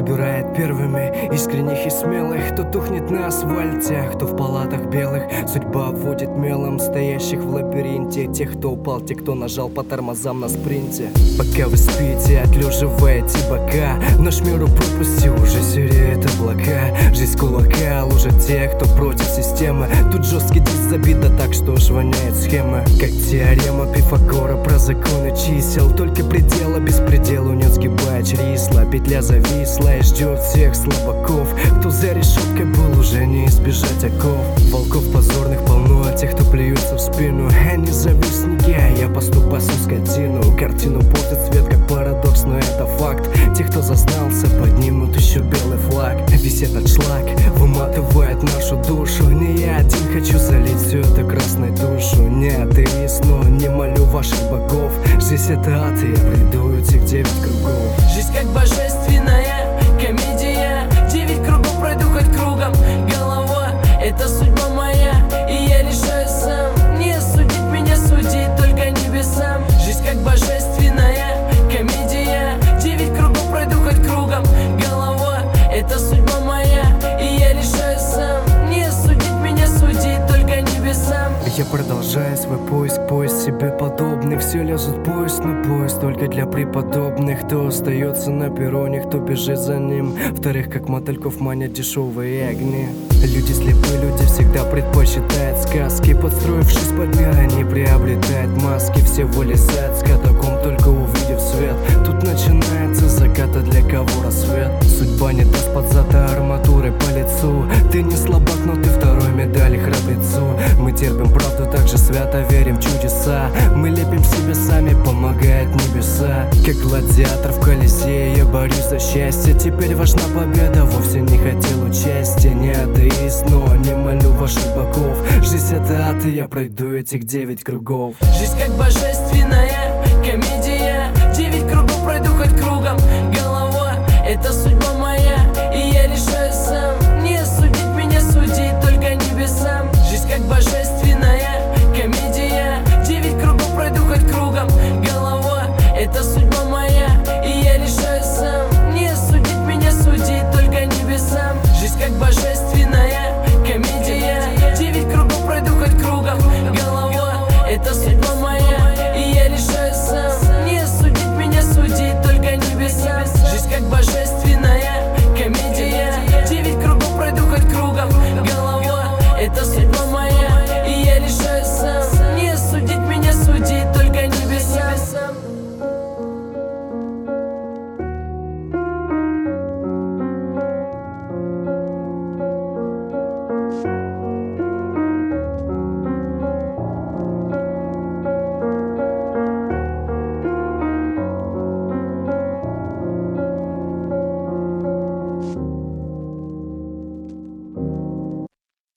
выбирает первыми искренних и смелых. Кто тухнет на асфальте, кто в палатах белых. Судьба обводит мелом стоящих в лабиринте. Тех, кто упал, те, кто нажал по тормозам на спринте. Пока вы спите, отлеживаете бока, наш мир пропустил, уже сереет облака. Жизнь кулака, лужа тех, кто против системы. Тут жесткий диск забит, да так, что аж воняет схемы. Как теорема Пифагора про законы чисел. Только предела беспределу не сгибает чресла. Петля зависла и ждет всех слабаков. Кто за решеткой был, уже не избежать оков. Волков позорных полно, а тех, кто плюется в спину. Они завистники, а я пасту пасу скотину. Картину портит цвет, как парадокс, но это факт. Тех, кто зазнался, поднимут еще белый флаг. Весь этот шлак выматывает нашу душу. Не я один хочу залить все это красной душу. Не атеист, но не молю ваших богов. Жизнь это ад, и я приду этих 9 кругов. Жизнь как божественная комедия. 9 кругов пройду хоть кругом голова. Это судьба моя, и я решаю сам. Не судить меня, судить только небесам. Жизнь как божественная комедия. 9 кругов пройду хоть кругом голова. Это судьба моя, и я решаю сам. Не судить меня, судить только небесам. Я продолжаю свой поиск себе подобный. Все лезут поезд на поезд только для преподобных. Кто остается на перроне, кто бежит за ним. Вторых, как мотыльков, манят дешевые огни. Люди слепые, люди всегда предпочитают сказки. Подстроившись под мир, они приобретают маски. Все вылезают с катакомб, только увидев свет. Тут начинается заката, для кого рассвет. Судьба не даст под зад, а арматурой по лицу. Ты не слабак, но ты второй медали храбрецу. Мы терпим правду, так же свято верим в чудеса. Мы лепим себе сами, помогает небеса. Как гладиатор в колесе, я борюсь за счастье. Теперь важна победа, вовсе не хотел участия. Не атеист, но не молю ваших богов. Жизнь это ад, и я пройду этих 9 кругов. Жизнь как божественная комедия. 9 кругов пройду хоть кругом голова. Это судьба моя, и я решаю сам. Не судить меня, судить только небесам. Жизнь как божественная комедия. 9 кругов пройду хоть кругом голова. Это судьба моя, и я решаю сам. Не судить меня, судить только небесам. Жизнь как божественная комедия. 9 кругов пройду хоть кругом голова. Это судьба моя, и я решаю сам. Не судить меня, судить только небесам. Жизнь как божественная комедия. 9 кругов пройду хоть кругом голова. Это судьба моя, и я решаю сам. Не судить меня, судить только небесам. Thank you.